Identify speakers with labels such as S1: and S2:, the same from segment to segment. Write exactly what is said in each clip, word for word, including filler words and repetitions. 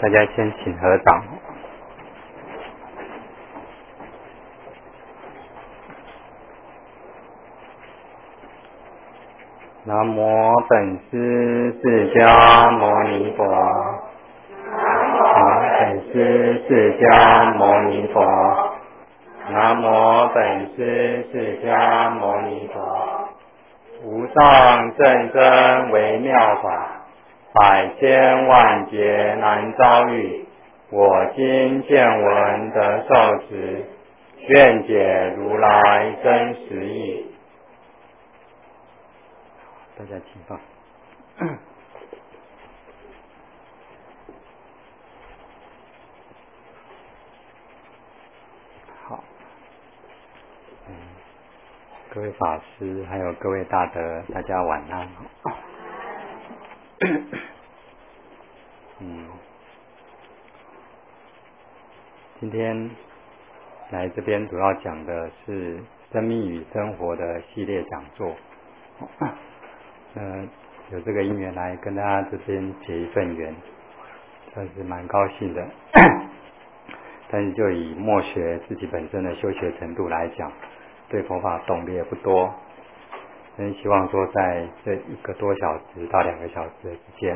S1: 大家先请合掌。南无本师释迦牟尼佛。南无本师释迦牟尼佛。南无本师释迦牟尼佛。无上甚深微妙法，百千万劫难遭遇。我今见闻得受持，愿解如来真实义。大家请放。好，嗯，各位法师还有各位大德，大家晚安。嗯，今天来这边主要讲的是生命与生活的系列讲座。呃，有这个因缘来跟大家这边结一份缘，算是蛮高兴的。但是就以默学自己本身的修学程度来讲，对佛法懂得也不多。真希望说在这一个多小时到两个小时的时间，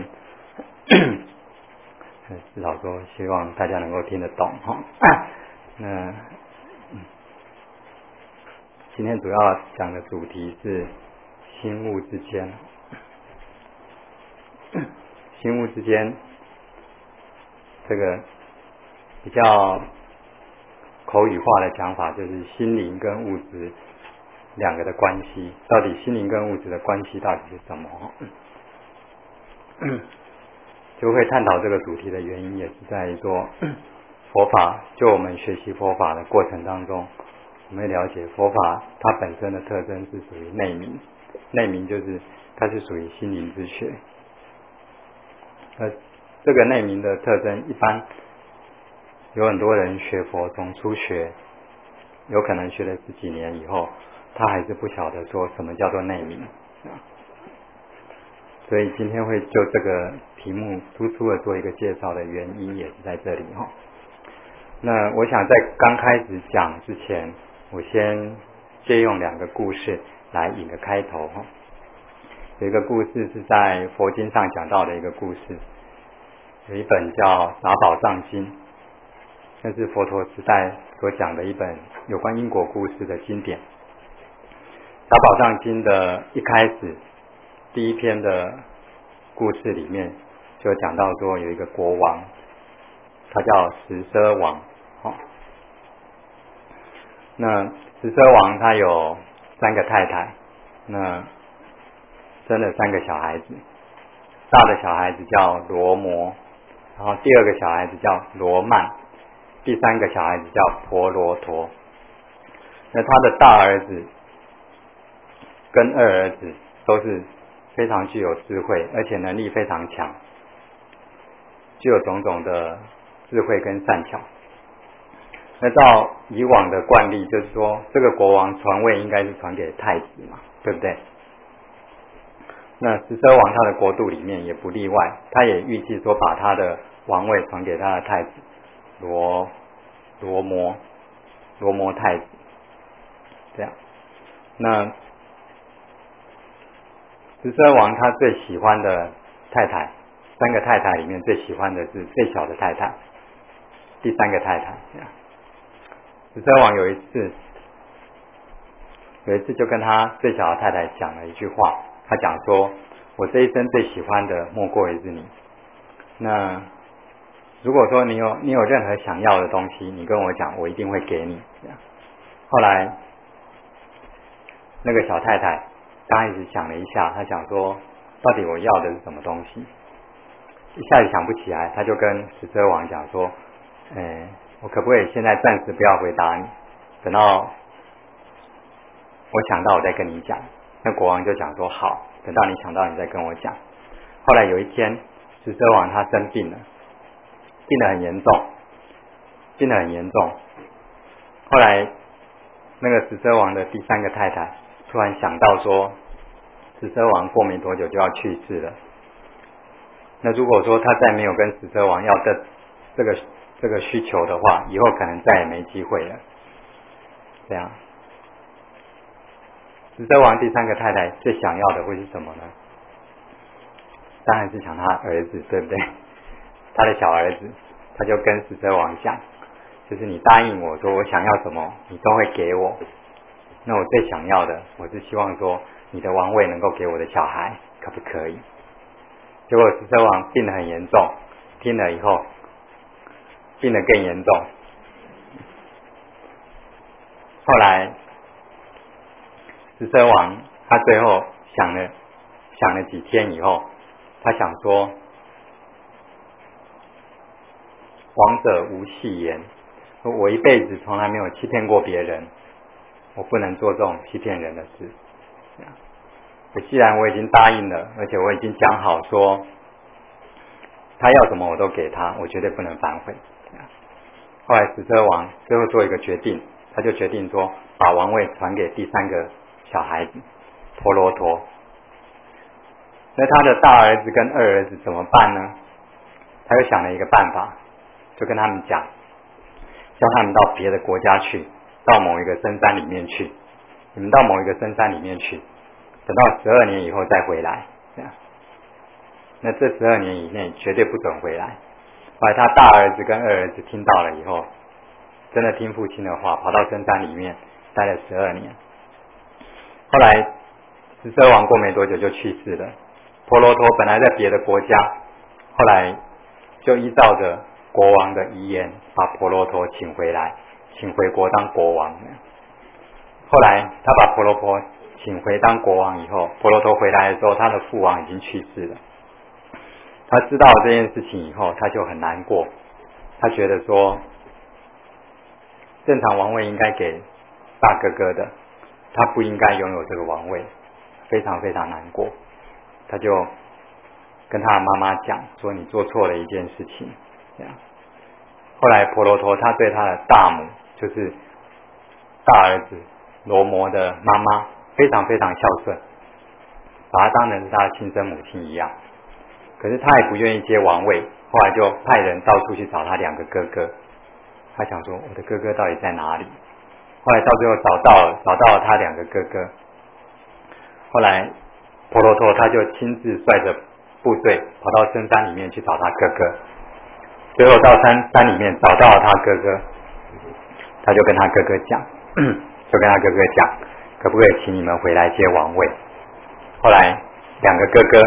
S1: 至少说希望大家能够听得懂哈。那、嗯、今天主要讲的主题是心物之间。心物之间，这个比较口语化的讲法就是心灵跟物质两个的关系，到底心灵跟物质的关系到底是什么？就会探讨这个主题的原因，也是在于说佛法，就我们学习佛法的过程当中，我们会了解佛法它本身的特征是属于内明，内明就是它是属于心灵之学。呃，这个内明的特征，一般有很多人学佛，从初学，有可能学了十几年以后，他还是不晓得说什么叫做内明。所以今天会就这个题目突出的做一个介绍的原因，也是在这里哈。那我想在刚开始讲之前，我先借用两个故事来引个开头哈。有一个故事是在佛经上讲到的一个故事，有一本叫《杂宝藏经》，那是佛陀时代所讲的一本有关因果故事的经典。《杂宝藏经》的一开始第一篇的故事里面就讲到说，有一个国王，他叫十奢王。哦，那十奢王他有三个太太，那生了三个小孩子，大的小孩子叫罗摩，然后第二个小孩子叫罗曼，第三个小孩子叫婆罗陀。那他的大儿子跟二儿子都是非常具有智慧，而且能力非常强，具有种种的智慧跟善巧。那照以往的惯例，就是说这个国王传位应该是传给太子嘛，对不对？那十奢王他的国度里面也不例外，他也预计说把他的王位传给他的太子罗罗摩罗摩太子，这样。那十奢王他最喜欢的太太，三个太太里面最喜欢的是最小的太太，第三个太太。十奢王有一次有一次就跟他最小的太太讲了一句话，他讲说，我这一生最喜欢的莫过于是你，那如果说你有你有任何想要的东西，你跟我讲，我一定会给你。这样。后来那个小太太刚开始想了一下，她想说到底我要的是什么东西，一下子想不起来，她就跟十奢王讲说，哎，我可不可以现在暂时不要回答你，等到我想到我再跟你讲。那国王就讲说好，等到你想到你再跟我讲。后来有一天十奢王他生病了，病得很严重病得很严重后来那个十奢王的第三个太太突然想到说，十奢王过没多久就要去世了，那如果说他再没有跟十奢王要这这个这个需求的话，以后可能再也没机会了。这样，十则王第三个太太最想要的会是什么呢？当然是想他儿子，对不对？他的小儿子，他就跟十则王讲，就是你答应我说我想要什么，你都会给我。那我最想要的，我是希望说你的王位能够给我的小孩，可不可以？结果十则王病得很严重，听了以后病得更严重。后来十则王他最后想了想了几天以后，他想说，王者无戏言，我一辈子从来没有欺骗过别人，我不能做这种欺骗人的事。我既然我已经答应了，而且我已经讲好说他要什么我都给他，我绝对不能反悔。后来十则王最后做一个决定，他就决定说把王位传给第三个小孩子婆罗陀。那他的大儿子跟二儿子怎么办呢？他又想了一个办法，就跟他们讲，叫他们到别的国家去，到某一个深山里面去，你们到某一个深山里面去，等到十二年以后再回来，这样。那这十二年以内绝对不准回来。后来他大儿子跟二儿子听到了以后，真的听父亲的话，跑到深山里面待了十二年。后来十则王过没多久就去世了。婆罗陀本来在别的国家，后来就依照着国王的遗言，把婆罗陀请回来，请回国当国王。后来他把婆罗陀请回当国王以后，婆罗陀回来的时候，他的父王已经去世了。他知道这件事情以后，他就很难过，他觉得说正常王位应该给大哥哥的，他不应该拥有这个王位，非常非常难过。他就跟他的妈妈讲说，你做错了一件事情。这样，后来婆罗陀他对他的大母，就是大儿子罗摩的妈妈，非常非常孝顺，把他当成是他的亲生母亲一样。可是他也不愿意接王位，后来就派人到处去找他两个哥哥。他想说，我的哥哥到底在哪里？后来到最后找到了，找到了他两个哥哥。后来婆罗陀他就亲自率着部队跑到深山里面去找他哥哥。最后到山山里面找到了他哥哥，他就跟他哥哥讲，就跟他哥哥讲，可不可以请你们回来接王位？后来两个哥哥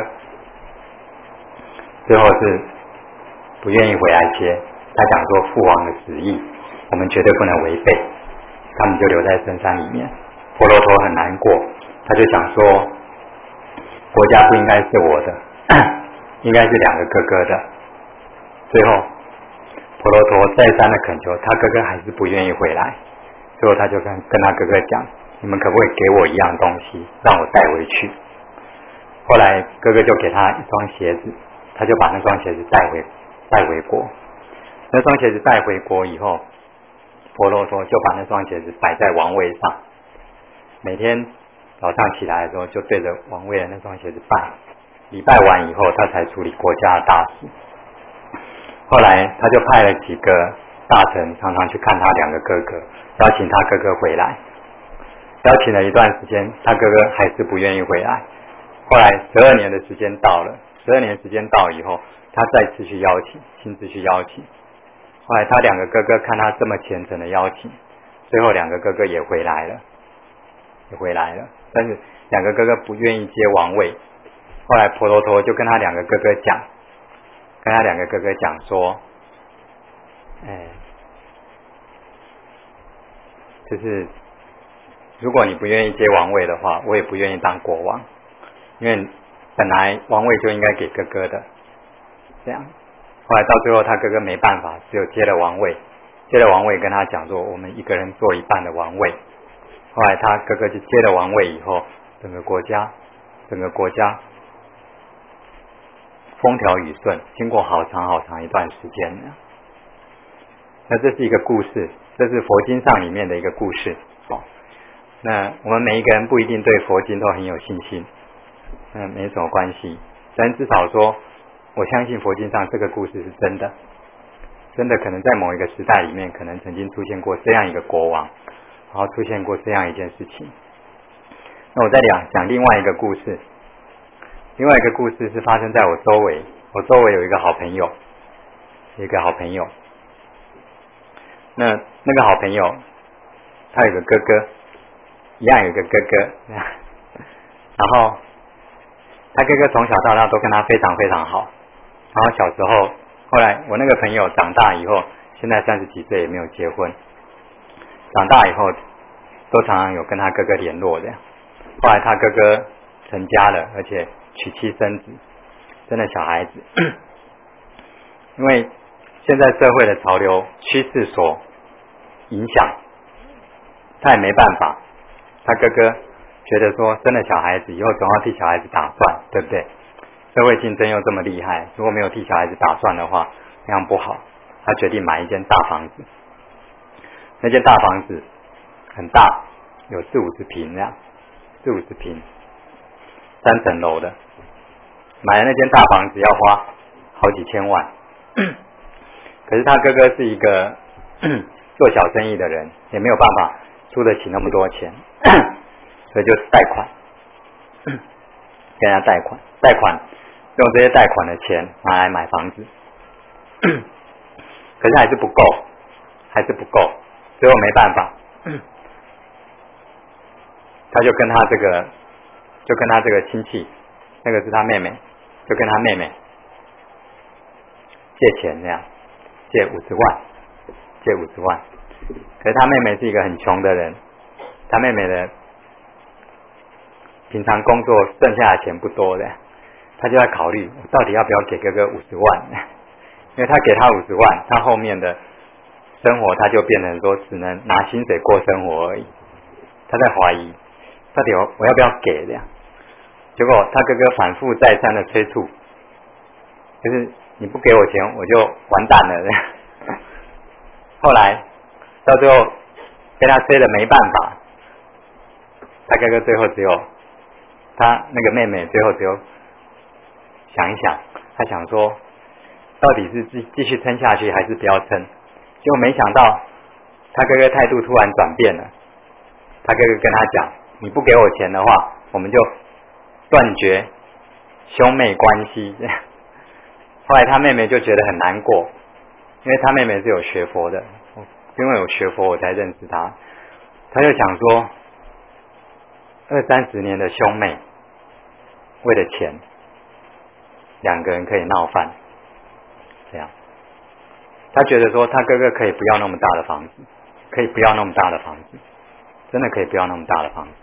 S1: 最后是不愿意回来接，他讲说父王的旨意我们绝对不能违背，他们就留在深山里面。婆罗陀很难过，他就想说国家不应该是我的，应该是两个哥哥的。最后婆罗陀再三的恳求，他哥哥还是不愿意回来。最后他就跟跟他哥哥讲，你们可不可以给我一样东西让我带回去？后来哥哥就给他一双鞋子，他就把那双鞋子带回带回国。那双鞋子带回国以后，婆罗陀就把那双鞋子摆在王位上，每天早上起来的时候就对着王位的那双鞋子拜，礼拜完以后他才处理国家的大事。后来他就派了几个大臣常常去看他两个哥哥，邀请他哥哥回来。邀请了一段时间，他哥哥还是不愿意回来。后来十二年的时间到了，十二年时间到以后，他再次去邀请，亲自去邀请。后来他两个哥哥看他这么虔诚的邀请，最后两个哥哥也回来了，也回来了。但是两个哥哥不愿意接王位。后来婆罗陀就跟他两个哥哥讲，跟他两个哥哥讲说，哎，就是如果你不愿意接王位的话，我也不愿意当国王，因为本来王位就应该给哥哥的。这样，后来到最后他哥哥没办法，只有接了王位，接了王位跟他讲说，我们一个人做一半的王位。后来他哥哥就接了王位以后，整个国家整个国家风调雨顺，经过好长好长一段时间呢。那这是一个故事，这是佛经上里面的一个故事。好，那我们每一个人不一定对佛经都很有信心，那没什么关系，但至少说我相信佛经上这个故事是真的。 真的可能在某一个时代里面，可能曾经出现过这样一个国王，然后出现过这样一件事情。那我再讲讲另外一个故事，另外一个故事是发生在我周围，我周围有一个好朋友，有一个好朋友，那那个好朋友他有个哥哥，一样有一个哥哥，然后他哥哥从小到大都跟他非常非常好，然后小时候，后来我那个朋友长大以后，现在三十几岁也没有结婚，长大以后都常常有跟他哥哥联络的。后来他哥哥成家了，而且娶妻生子，生了小孩子。因为现在社会的潮流趋势所影响，他也没办法。他哥哥觉得说，生了小孩子以后总要替小孩子打算，对不对？社会竞争又这么厉害，如果没有替小孩子打算的话，那样不好。他决定买一间大房子，那间大房子很大，有四五十平那样，四五十平，三层楼的。买了那间大房子要花好几千万，可是他哥哥是一个做小生意的人，也没有办法出得起那么多钱，所以就贷款，跟人家贷款，贷款用这些贷款的钱拿来买房子，可是还是不够，还是不够，最后没办法，他就跟他这个，就跟他这个亲戚，那个是他妹妹，就跟他妹妹借钱，这样借五十万，借五十万。可是他妹妹是一个很穷的人，他妹妹的平常工作剩下的钱不多的，他就在考虑，我到底要不要给哥哥五十万？因为他给他五十万，他后面的生活他就变成说只能拿薪水过生活而已。他在怀疑，到底我我要不要给这样？结果他哥哥反复再三的催促，就是你不给我钱，我就完蛋了这样。后来到最后被他催的没办法，他哥哥最后只有他那个妹妹最后只有想一想，他想说到底是继继续撑下去还是不要撑，结果没想到他哥哥态度突然转变了，他哥哥跟他讲，你不给我钱的话，我们就断绝兄妹关系。后来他妹妹就觉得很难过，因为他妹妹是有学佛的，因为有学佛我才认识他，他就想说二三十年的兄妹为了钱两个人可以闹翻，这样他觉得说他哥哥可以不要那么大的房子，可以不要那么大的房子，真的可以不要那么大的房子。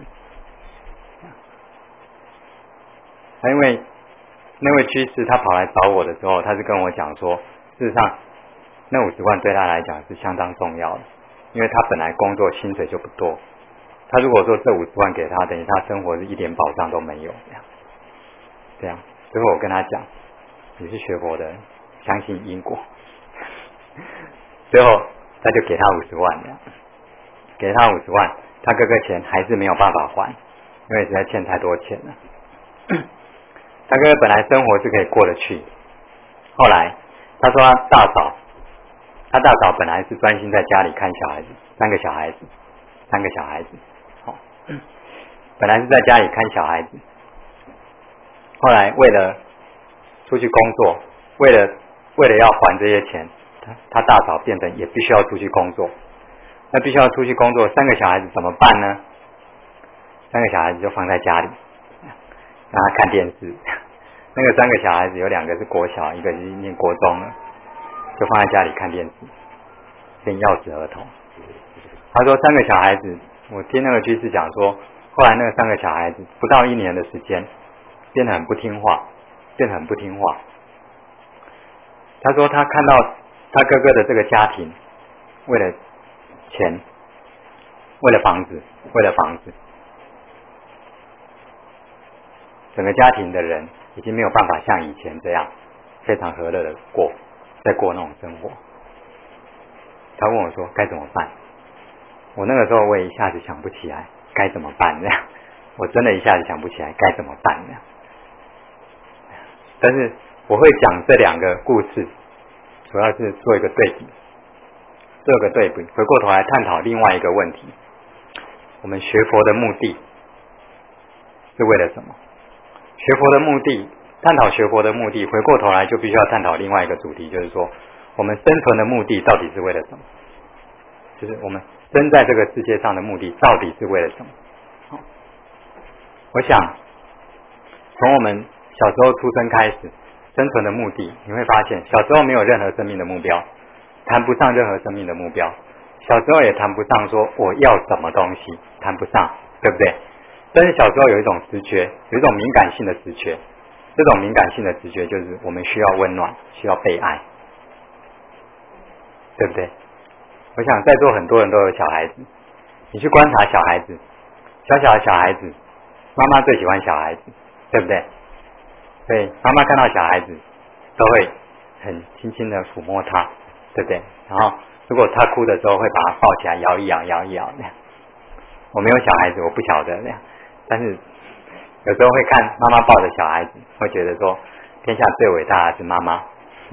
S1: 因为那位居士他跑来找我的时候，他是跟我讲说，事实上那五十万对他来讲是相当重要的，因为他本来工作薪水就不多，他如果说这五十万给他，等于他生活是一点保障都没有这样。这样，最后我跟他讲，你是学佛的人，相信因果。最后他就给他五十万这样，给他五十万，他哥哥钱还是没有办法还，因为实在欠太多钱了。他哥哥本来生活是可以过得去，后来他说他大嫂，他大嫂本来是专心在家里看小孩子，三个小孩子，三个小孩子，哦，本来是在家里看小孩子，后来为了出去工作，为了为了要还这些钱，他他大嫂变成也必须要出去工作，那必须要出去工作，三个小孩子怎么办呢？三个小孩子就放在家里，让他看电视。那个三个小孩子有两个是国小，一个是念国中了，就放在家里看电视，变钥匙儿童。他说三个小孩子，我听那个居士讲说，后来那个三个小孩子不到一年的时间，变得很不听话，变得很不听话。他说他看到他哥哥的这个家庭，为了钱，为了房子，为了房子，整个家庭的人已经没有办法像以前这样非常和乐的过，在过那种生活。他问我说该怎么办？我那个时候我也一下子想不起来该怎么办这样，我真的一下子想不起来该怎么办这样。但是我会讲这两个故事， 主要是做一个对比，做一个对比，回过头来探讨另外一个问题：我们学佛的目的是为了什么？学佛的目的，探讨学佛的目的，回过头来就必须要探讨另外一个主题，就是说，我们生存的目的到底是为了什么？就是我们生在这个世界上的目的到底是为了什么？好，我想从我们小时候出生开始，生存的目的，你会发现小时候没有任何生命的目标，谈不上任何生命的目标，小时候也谈不上说我要什么东西，谈不上，对不对？但是小时候有一种直觉，有一种敏感性的直觉，这种敏感性的直觉就是我们需要温暖，需要被爱，对不对？我想在座很多人都有小孩子，你去观察小孩子，小小的小孩子，妈妈最喜欢小孩子，对不对？所以妈妈看到小孩子都会很轻轻的抚摸他，对不对？然后如果他哭的时候会把他抱起来摇一摇摇一摇那样。我没有小孩子我不晓得那样，但是有时候会看妈妈抱着小孩子，会觉得说天下最伟大的是妈妈。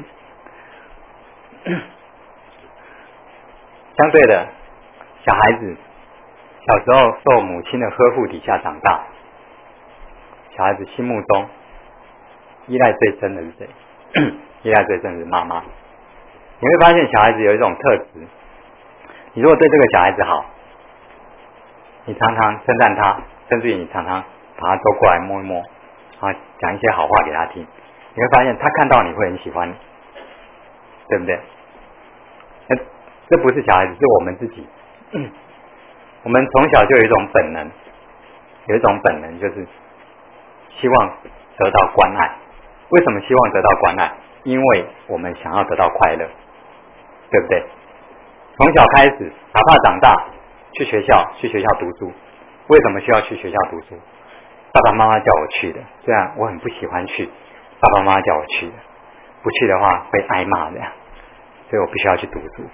S1: 相对的，小孩子小时候受母亲的呵护底下长大，小孩子心目中依赖最深的是谁？依赖最深的是妈妈。你会发现小孩子有一种特质，你如果对这个小孩子好，你常常称赞他，甚至于你常常把他周过来摸一摸，啊，讲一些好话给他听，你会发现他看到你会很喜欢你，对不对？那这不是小孩子，是我们自己。我们从小就有一种本能，有一种本能就是希望得到关爱。为什么希望得到关爱？因为我们想要得到快乐，对不对？从小开始，哪怕长大去学校，去学校读书，为什么需要去学校读书？爸爸妈妈叫我去的，虽然我很不喜欢去，爸爸妈妈叫我去的，不去的话会挨骂的，所以我必须要去读书。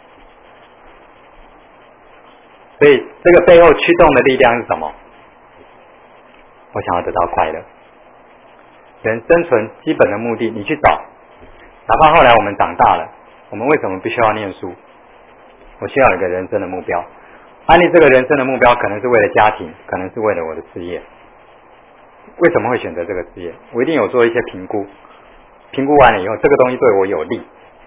S1: 所以这个背后驱动的力量是什么？我想要得到快乐。人生存基本的目的，你去找，哪怕后来我们长大了，我们为什么必须要念书？我需要有一个人生的目标。安利这个人生的目标，可能是为了家庭，可能是为了我的事业。为什么会选择这个事业？我一定有做一些评估，评估完了以后，这个东西对我有利。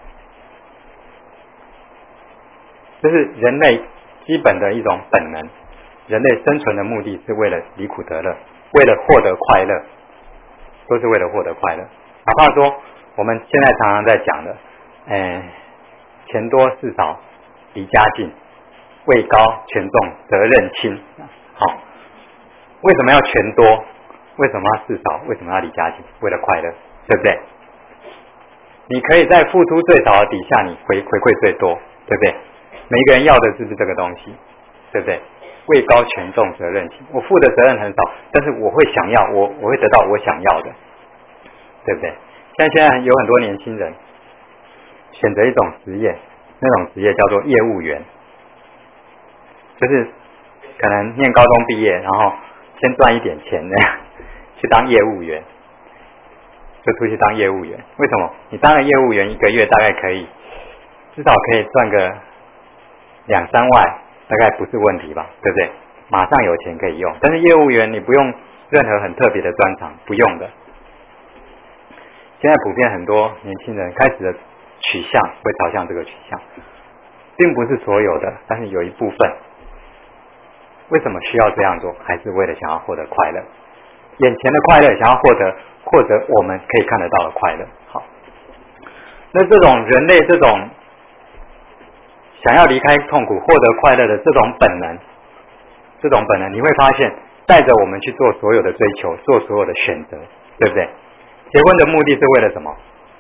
S1: 这是人类基本的一种本能。人类生存的目的是为了离苦得乐，为了获得快乐，都是为了获得快乐。哪怕说我们现在常常在讲的，哎，钱多事少离家近，位高权重责任轻。好，为什么要权多？为什么要事少？为什么要离家近？为了快乐，对不对？你可以在付出最少的底下，你回回馈最多，对不对？每一个人要的是不是这个东西？对不对？位高权重责任轻，我负的责任很少，但是我会想要，我我会得到我想要的，对不对？像现在有很多年轻人选择一种职业，那种职业叫做业务员，就是可能念高中毕业，然后先赚一点钱呢，去当业务员，就出去当业务员。为什么？你当了业务员一个月大概可以至少可以赚个两三万，大概不是问题吧，对不对？马上有钱可以用。但是业务员你不用任何很特别的专长，不用的。现在普遍很多年轻人开始的取向会朝向这个取向，并不是所有的，但是有一部分。为什么需要这样做？还是为了想要获得快乐，眼前的快乐，想要获得获得我们可以看得到的快乐。好，那这种人类这种想要离开痛苦、获得快乐的这种本能，这种本能，你会发现带着我们去做所有的追求，做所有的选择，对不对？结婚的目的是为了什么？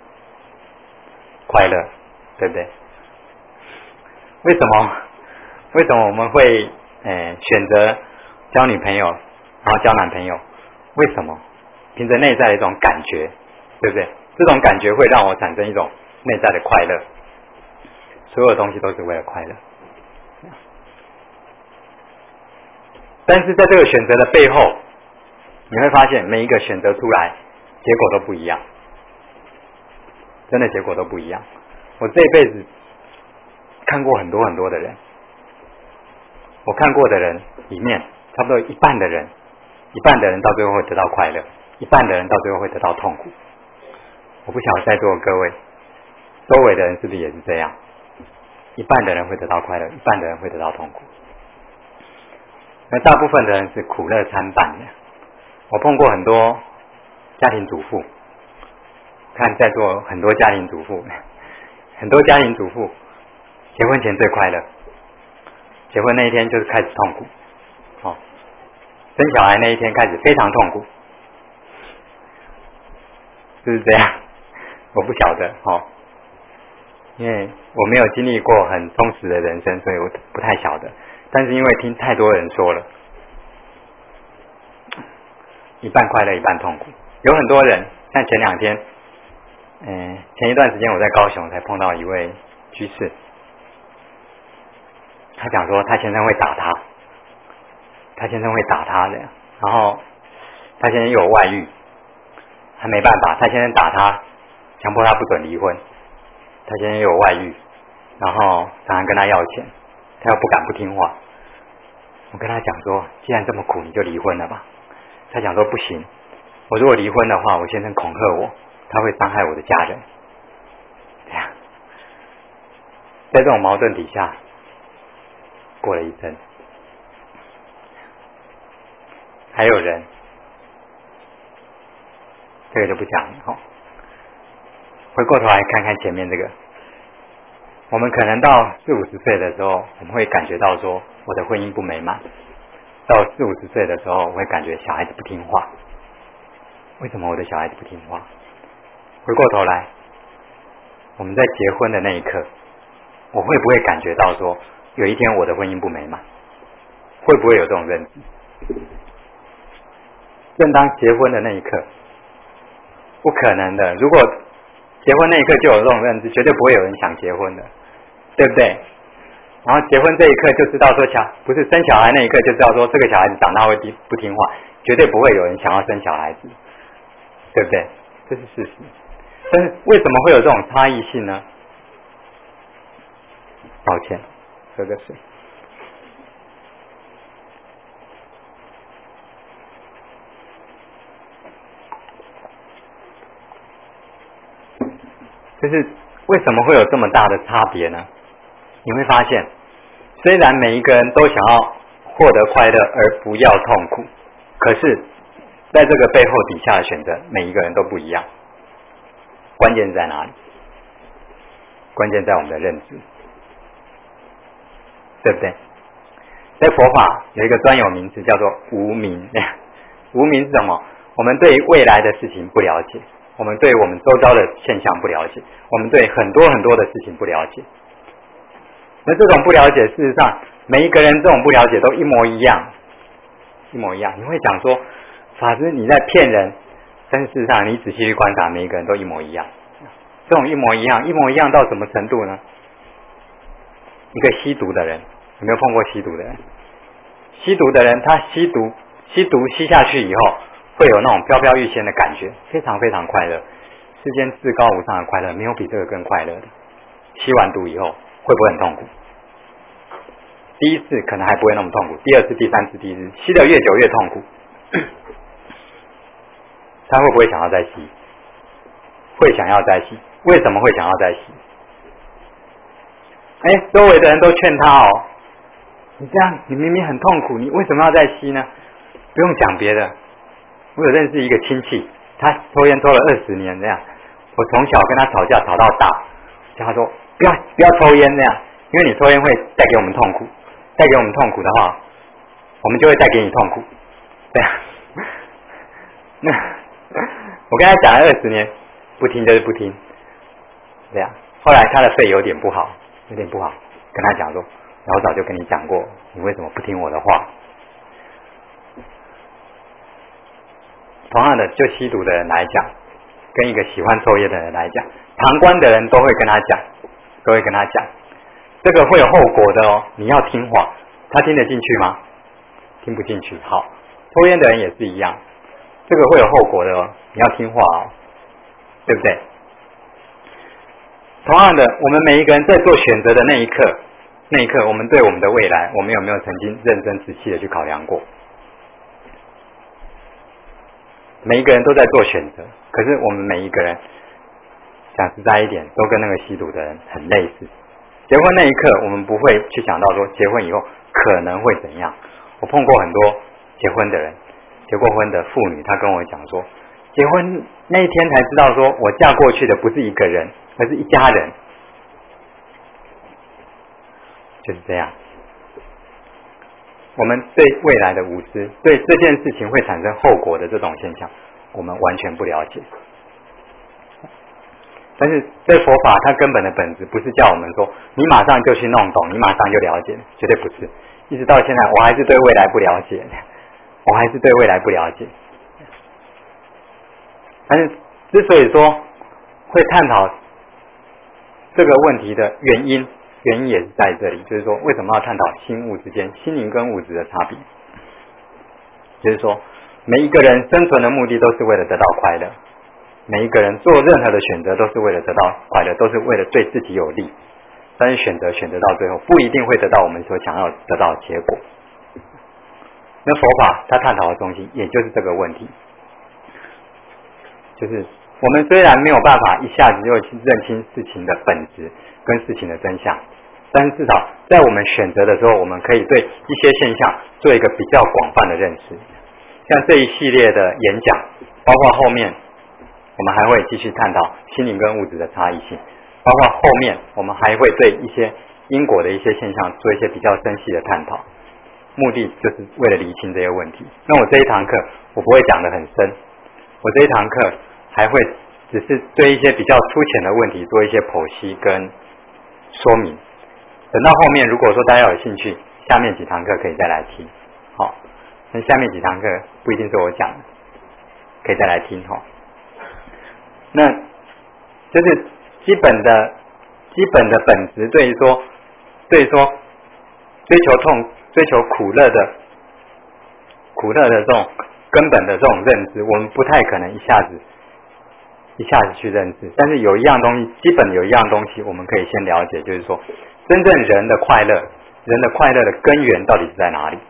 S1: 快乐，对不对？为什么？为什么我们会呃选择交女朋友，然后交男朋友？为什么？凭着内在的一种感觉，对不对？这种感觉会让我产生一种内在的快乐。所有的东西都是为了快乐。但是在这个选择的背后，你会发现每一个选择出来结果都不一样，真的结果都不一样。 我这一辈子看过很多很多的人，我看过的人里面，差不多一半的人，一半的人到最后会得到快乐，一半的人到最后会得到痛苦。我不晓得在座的各位，周围的人是不是也是这样？一半的人会得到快乐，一半的人会得到痛苦。那大部分的人是苦乐参半的。我碰过很多家庭主妇，看在座很多家庭主妇，很多家庭主妇结婚前最快乐，结婚那一天就是开始痛苦，哦，生小孩那一天开始非常痛苦，是不是这样？我不晓得，哦，因为我没有经历过很充实的人生，所以我不太晓得。但是因为听太多人说了，一半快乐一半痛苦。有很多人，像前两天，嗯，前一段时间我在高雄才碰到一位居士，他讲说他先生会打他，他先生会打他的，然后他先生有外遇，他没办法，他先生打他，强迫他不准离婚，他先生有外遇，然后常常跟他要钱，他又不敢不听话。我跟他讲说，既然这么苦，你就离婚了吧。他讲说不行，我如果离婚的话，我先生恐吓我，他会伤害我的家人。这样，在这种矛盾底下，过了一生。还有人，这个就不讲了哈。回过头来看看前面这个，我们可能到四五十岁的时候，我们会感觉到说我的婚姻不美满。到四五十岁的时候，我会感觉小孩子不听话。为什么我的小孩子不听话？回过头来，我们在结婚的那一刻，我会不会感觉到说有一天我的婚姻不美满？会不会有这种认知？正当结婚的那一刻，不可能的。如果结婚那一刻就有这种认知，绝对不会有人想结婚的，对不对？然后结婚这一刻就知道说小不是生小孩那一刻就知道说这个小孩子长大会不听话，绝对不会有人想要生小孩子，对不对？这是事实。但是为什么会有这种差异性呢？抱歉，喝个水。就是为什么会有这么大的差别呢？你会发现，虽然每一个人都想要获得快乐而不要痛苦，可是在这个背后底下的选择，每一个人都不一样。关键在哪里？关键在我们的认知，对不对？在佛法有一个专有名词叫做无明。无明是什么？我们对未来的事情不了解，我们对我们周遭的现象不了解，我们对很多很多的事情不了解。那这种不了解，事实上每一个人这种不了解都一模一样，一模一样。你会讲说，法师你在骗人，但是事实上你仔细去观察，每一个人都一模一样。这种一模一样，一模一样到什么程度呢？一个吸毒的人，有没有碰过吸毒的人？吸毒的人他吸毒，吸毒吸下去以后，会有那种飘飘欲仙的感觉，非常非常快乐，世间至高无上的快乐，没有比这个更快乐的。吸完毒以后会不会很痛苦？第一次可能还不会那么痛苦，第二次、第三次、第四次吸得越久越痛苦，他会不会想要再吸？会想要再吸。为什么会想要再吸？哎，周围的人都劝他哦，你这样你明明很痛苦，你为什么要再吸呢？不用讲别的，我有认识一个亲戚，他抽烟抽了二十年这样，我从小跟他吵架吵到大，叫他说不要不要抽烟这样，因为你抽烟会带给我们痛苦，带给我们痛苦的话，我们就会带给你痛苦，这样。那我跟他讲了二十年，不听就是不听，这样。后来他的肺有点不好，有点不好，跟他讲说，老早就跟你讲过，你为什么不听我的话？同样的，就吸毒的人来讲，跟一个喜欢抽烟的人来讲，旁观的人都会跟他讲，都会跟他讲，这个会有后果的哦，你要听话。他听得进去吗？听不进去。好，抽烟的人也是一样，这个会有后果的哦，你要听话哦，对不对？ 同样的，我们每一个人在做选择的那一刻，那一刻我们对我们的未来，我们有没有曾经认真仔细的去考量过？每一个人都在做选择，可是我们每一个人讲实在一点，都跟那个吸毒的人很类似。结婚那一刻，我们不会去想到说结婚以后可能会怎样。我碰过很多结婚的人，结过婚的妇女，她跟我讲说，结婚那一天才知道说我嫁过去的不是一个人，而是一家人。就是这样，我们对未来的无知，对这件事情会产生后果的这种现象，我们完全不了解。但是这佛法它根本的本质不是叫我们说你马上就去弄懂，你马上就了解，绝对不是。一直到现在我还是对未来不了解，我还是对未来不了解。但是之所以说会探讨这个问题的原因，原因也是在这里，就是说为什么要探讨心物之间，心灵跟物质的差别。就是说每一个人生存的目的都是为了得到快乐，每一个人做任何的选择都是为了得到快乐，都是为了对自己有利。但是选择选择到最后不一定会得到我们所想要得到的结果。那佛法它探讨的东西也就是这个问题，就是我们虽然没有办法一下子就认清事情的本质跟事情的真相，但是至少在我们选择的时候，我们可以对一些现象做一个比较广泛的认识。像这一系列的演讲，包括后面我们还会继续探讨心灵跟物质的差异性，包括后面我们还会对一些因果的一些现象做一些比较深细的探讨，目的就是为了厘清这些问题。那我这一堂课我不会讲得很深，我这一堂课还会只是对一些比较粗浅的问题做一些剖析跟说明。等到后面如果说大家有兴趣，下面几堂课可以再来听。好，那下面几堂课不一定是我讲的，可以再来听哈。那就是基本的基本的本质，对于说对于说追求痛追求苦乐的苦乐的这种根本的这种认知，我们不太可能一下子一下子去认识。但是有一样东西，基本有一样东西我们可以先了解，就是说真正人的快乐，人的快乐的根源到底是在哪里。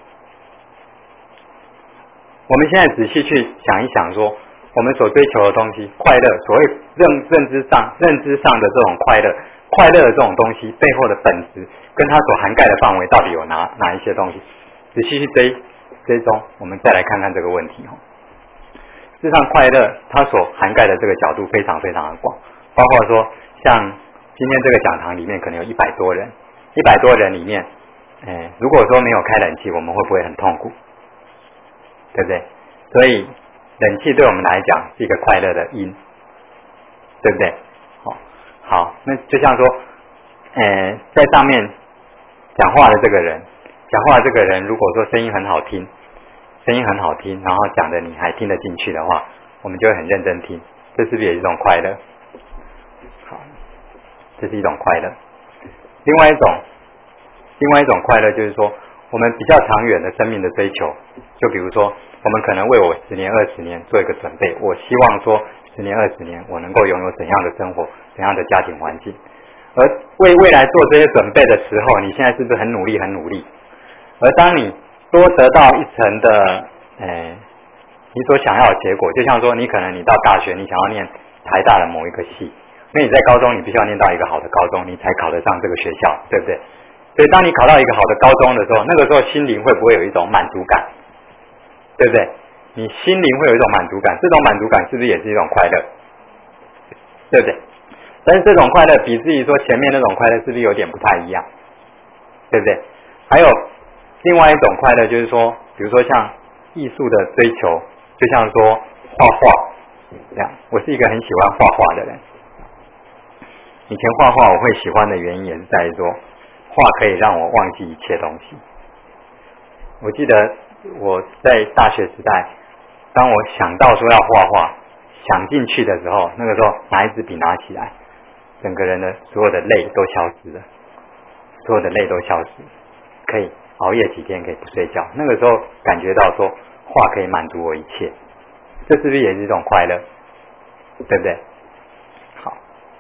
S1: 我们现在仔细去想一想说，我们所追求的东西，快乐，所谓认认知上认知上的这种快乐，快乐的这种东西背后的本质，跟它所涵盖的范围到底有哪哪一些东西？仔细去追追踪，我们再来看看这个问题哈。事实上，快乐它所涵盖的这个角度非常非常的广，包括说像今天这个讲堂里面可能有一百多人，一百多人里面，哎，如果说没有开冷气，我们会不会很痛苦？对不对？所以冷气对我们来讲是一个快乐的因，对不对？好，好，那就像说，呃，在上面讲话的这个人，讲话的这个人，如果说声音很好听，声音很好听，然后讲的你还听得进去的话，我们就会很认真听，这是不是也是一种快乐？好，这是一种快乐。另外一种，另外一种快乐就是说，我们比较长远的生命的追求，就比如说，我们可能为我十年、二十年做一个准备，我希望说十年、二十年我能够拥有怎样的生活、怎样的家庭环境。而为未来做这些准备的时候，你现在是不是很努力、很努力？而当你多得到一层的，呃，你所想要的结果，就像说，你可能你到大学，你想要念台大的某一个系，那你在高中你必须要念到一个好的高中，你才考得上这个学校，对不对？所以当你考到一个好的高中的时候，那个时候心灵会不会有一种满足感？对不对？你心灵会有一种满足感，这种满足感是不是也是一种快乐？对不对？但是这种快乐比至于说前面那种快乐是不是有点不太一样？对不对？还有另外一种快乐就是说，比如说像艺术的追求，就像说画画这样。我是一个很喜欢画画的人，以前画画我会喜欢的原因也是在于说，画可以让我忘记一切东西。我记得我在大学时代，当我想到说要画画，想进去的时候，那个时候拿一支笔拿起来，整个人的所有的累都消失了，所有的累都消失，可以熬夜几天，可以不睡觉。那个时候感觉到说画可以满足我一切，这是不是也是一种快乐？对不对？好，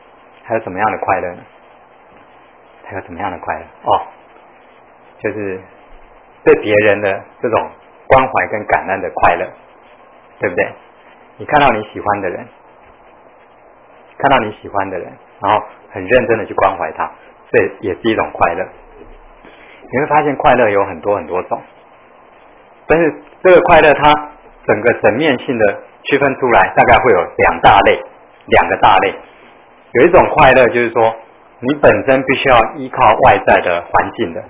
S1: 还有什么样的快乐呢？还有什么样的快乐？哦，就是对别人的这种关怀跟感恩的快乐，对不对？你看到你喜欢的人，看到你喜欢的人，然后很认真的去关怀他，这也是一种快乐。你会发现快乐有很多很多种，但是这个快乐它整个层面性的区分出来，大概会有两大类，两个大类。有一种快乐就是说，你本身必须要依靠外在的环境的；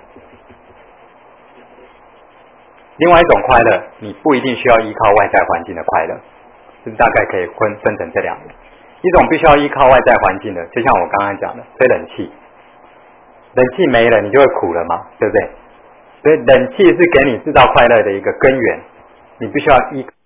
S1: 另外一种快乐，你不一定需要依靠外在环境的快乐，是大概可以分分成这两个。一种必须要依靠外在环境的，就像我刚刚讲的，吹冷气，冷气没了你就会苦了嘛，对不对？所以冷气是给你制造快乐的一个根源，你必须要依